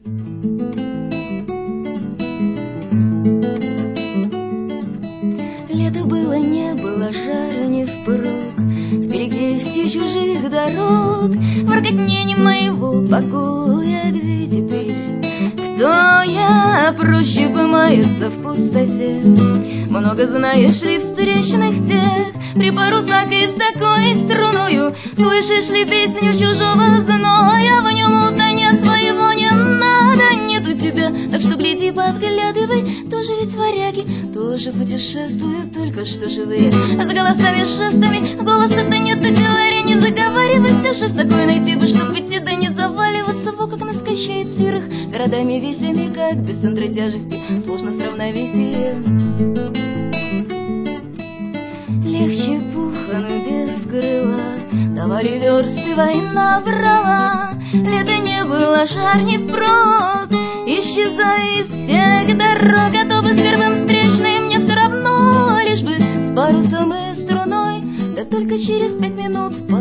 Лето было, не было жара не впрок, в перекрестье чужих дорог, в воркотне моего покоя. Где теперь? Кто я? Проще бы маяться в пустоте. Много знаешь ли встречных тех, при парусах и с такой струною? Слышишь ли песню чужого зноя? В нем утоня своего не надо, нету тебя. Так что гляди, подглядывай, тоже ведь варяги, тоже путешествуют, только что живые. С голосами, жестами, голоса-то нет, и говоря, не заговаривайся. Жест такой найти бы, чтоб идти, да не заваливаться. Во как нас качает серых городами весями, как без центра тяжести сложно с равновесием. Легче пуха, но без крыла, товари версты война брала. Лето не было, жар не впрок, исчезай из всех дорог. А то бы с первым встречным мне все равно, лишь бы с парусом и струной. Да только через 5 минут